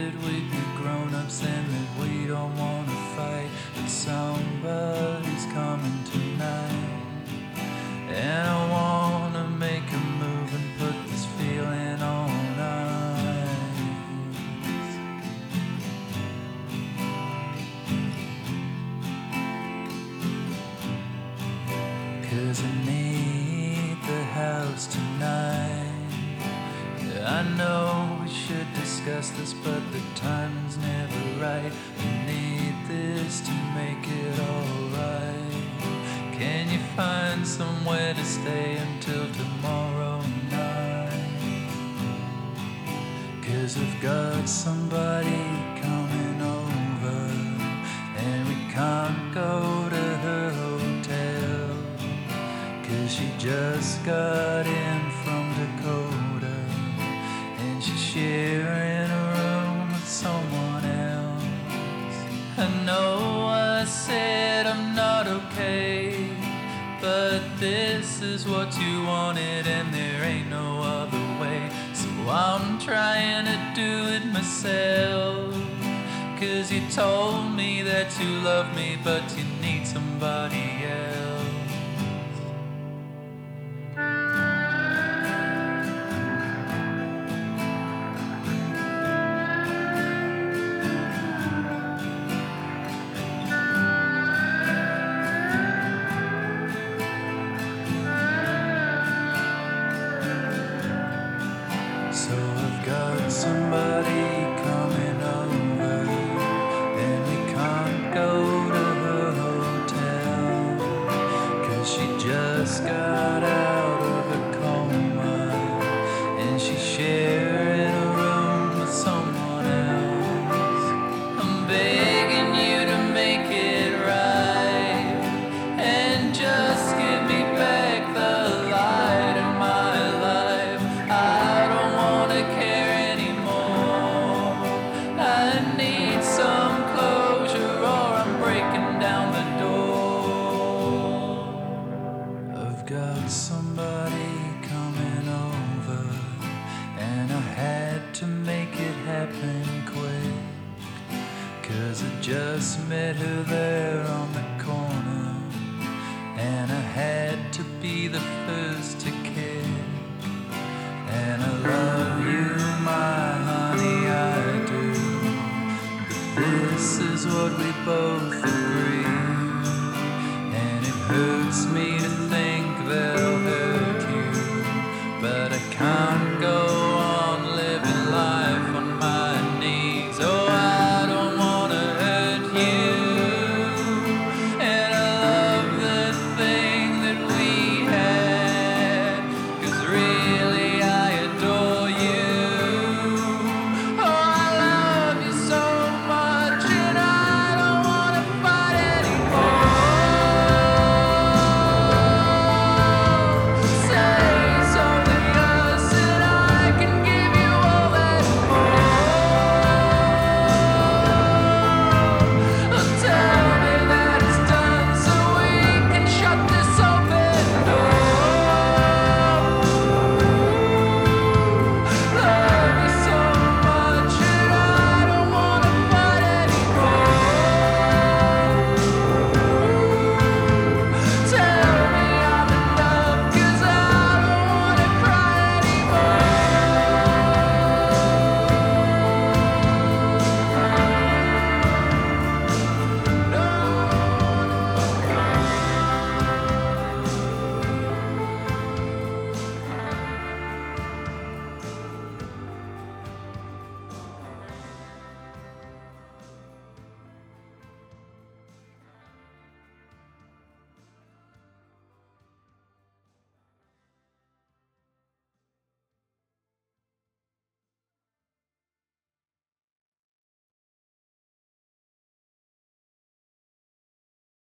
that we'd be grown-ups and that we don't wanna fight, but somebody's coming tonight. And I wanna make a move and put this feeling on ice. 'Cause I need the house tonight. I know we should discuss this, but the timing's never right. I need this to make it alright. Can you find somewhere to stay until tomorrow night? 'Cause I've got somebody coming over, and we can't go to her hotel, 'cause she just got in from Dakota, and she's sharing a room with someone else. I know I said I'm not okay, but this is what you wanted and there ain't no other way. So I'm trying to do it myself, 'cause you told me that you love me, but you need somebody else. So I've got somebody coming over, and we can't go to her hotel, 'cause she just got out of a coma, and she's sharing a room with someone else. I'm begging you to make it right, and just give me back the light in my life. I don't wanna care anymore. I need some closure or I'm breaking down the door. I've got somebody coming over, and I had to make it happen quick, 'cause I just met her there on the corner, and I had to be the first to kick. And I love you, my honey, I do, but this is what we both